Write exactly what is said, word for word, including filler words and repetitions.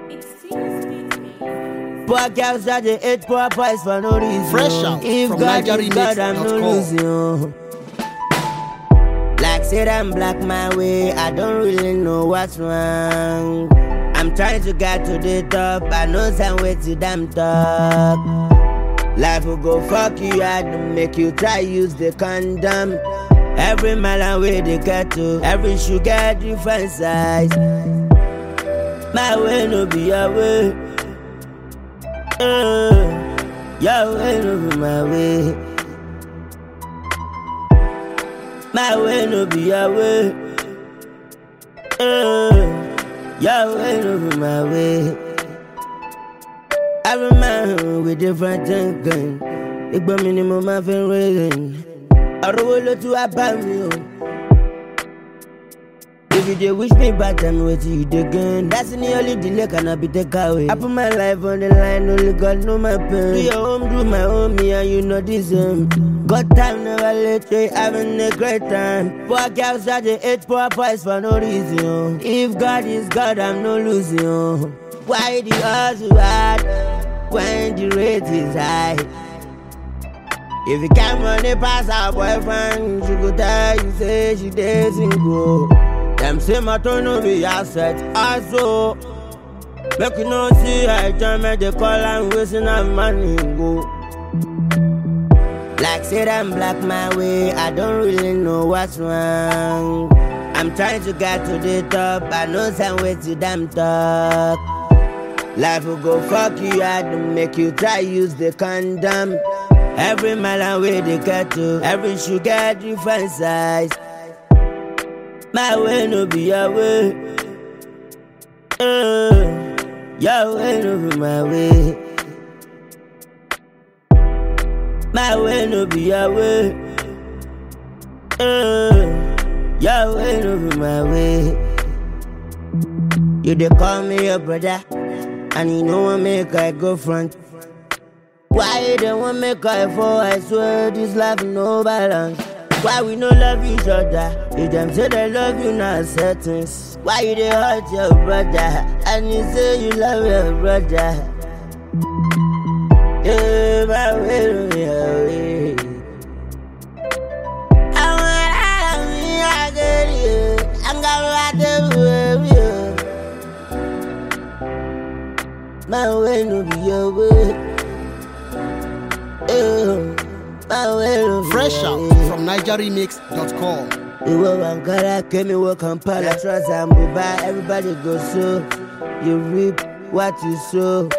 Poor girls that they hate poor boys for no reason. Fresh out if from God Niger is God, I'm no losing. Like said I'm black my way, I don't really know what's wrong. I'm trying to get to the top, I know some way to damn talk. Life will go fuck you hard to make you try use the condom. Every mile away they get to, every shoe get different size. My way no be your way, uh, your way no be my way. My way no be your way, uh, your way no be my way. Every man with different thinking, it be minimum my feeling. I roll it to a bamboo. If you dey wish me bad, tell me what you dey gain. That's the only delay cannot be taken away. I put my life on the line, only God know my pain. Do your home, do my home, me and you know this um. God time never late, they having a great time. Poor girls that they hate poor boys for no reason. If God is God, I'm no losing. Why the odds hard when the rate is high? If you can't money pass our boyfriend, she could tell you say she dancing go. Them say my turn no be asset, also make you no see I jam at the call and wasting our money go. Like said I'm black my way, I don't really know what's wrong. I'm trying to get to the top, I know some way to damn talk. Life will go fuck you hard to make you try use the condom. Every mile away they get to, every shoe get different size. My way no be your way, uh, your way no be my way. My way no be your way, uh, your way no be my way. You dey call me your brother, and you know what make I go front. Why you don't want me cry for? I swear this life no balance. Why we no love each other? If them say they love you, not settings. Why you dey hurt your brother? And you say you love your brother. Yeah, my way, my way. I want out of me, I get you. I'm gonna ride the way. My way no be your way. Fresh out from Niger Remix dot com. We were Ankara, came in work Kampala, trust and Dubai. Everybody go so. You reap what you sow.